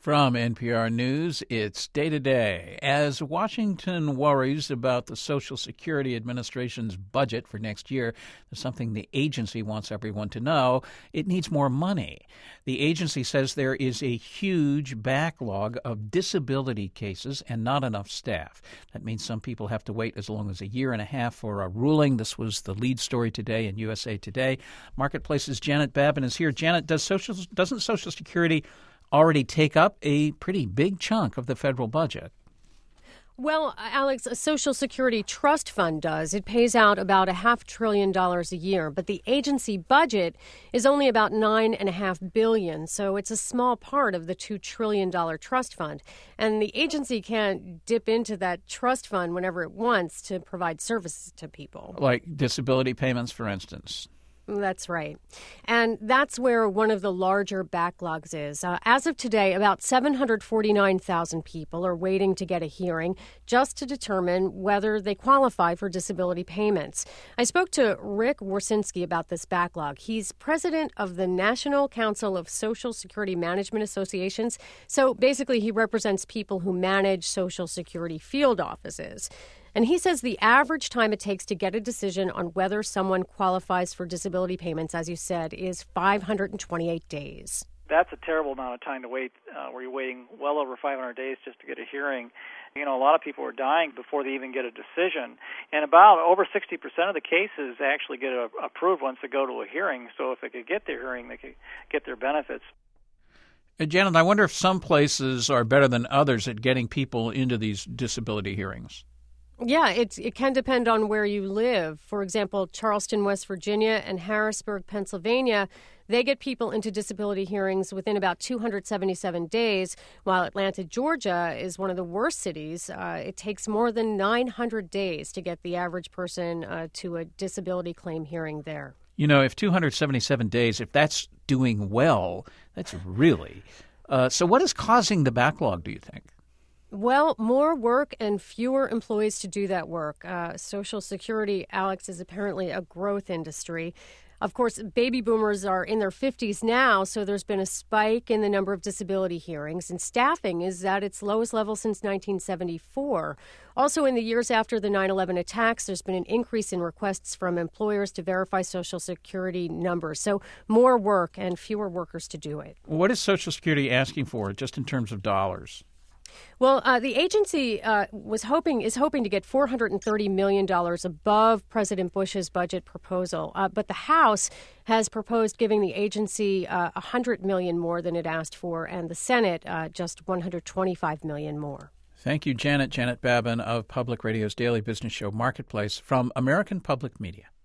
From NPR News, it's Day to Day. As Washington worries about the Social Security Administration's budget for next year, there's something the agency wants everyone to know. It needs more money. The agency says there is a huge backlog of disability cases and not enough staff. That means some people have to wait as long as a year and a half for a ruling. This was the lead story today in USA Today. Marketplace's Janet Babin is here. Janet, doesn't Social Security already take up a pretty big chunk of the federal budget? Well, Alex, a Social Security trust fund does. It pays out about $500 billion a year, but the agency budget is only about $9.5 billion, so it's a small part of the $2 trillion trust fund. And the agency can't dip into that trust fund whenever it wants to provide services to people. Like disability payments, for instance. That's right. And that's where one of the larger backlogs is. As of today, about 749,000 people are waiting to get a hearing just to determine whether they qualify for disability payments. I spoke to Rick Warsinski about this backlog. He's president of the National Council of Social Security Management Associations. So basically, he represents people who manage Social Security field offices. And he says the average time it takes to get a decision on whether someone qualifies for disability payments, as you said, is 528 days. That's a terrible amount of time to wait, where you're waiting well over 500 days just to get a hearing. You know, a lot of people are dying before they even get a decision. And about over 60% of the cases actually get approved once they go to a hearing. So if they could get their hearing, they could get their benefits. Janet, I wonder if some places are better than others at getting people into these disability hearings. Yeah, it can depend on where you live. For example, Charleston, West Virginia and Harrisburg, Pennsylvania, they get people into disability hearings within about 277 days, while Atlanta, Georgia is one of the worst cities. It takes more than 900 days to get the average person to a disability claim hearing there. You know, if 277 days, if that's doing well, that's really... So what is causing the backlog, do you think? Well, more work and fewer employees to do that work. Social Security, Alex, is apparently a growth industry. Of course, baby boomers are in their 50s now, so there's been a spike in the number of disability hearings, and staffing is at its lowest level since 1974. Also, in the years after the 9/11 attacks, there's been an increase in requests from employers to verify Social Security numbers. So more work and fewer workers to do it. What is Social Security asking for, just in terms of dollars? Well, the agency is hoping to get $430 million above President Bush's budget proposal. But the House has proposed giving the agency $100 million more than it asked for, and the Senate just $125 million more. Thank you, Janet. Janet Babin of Public Radio's daily business show Marketplace from American Public Media.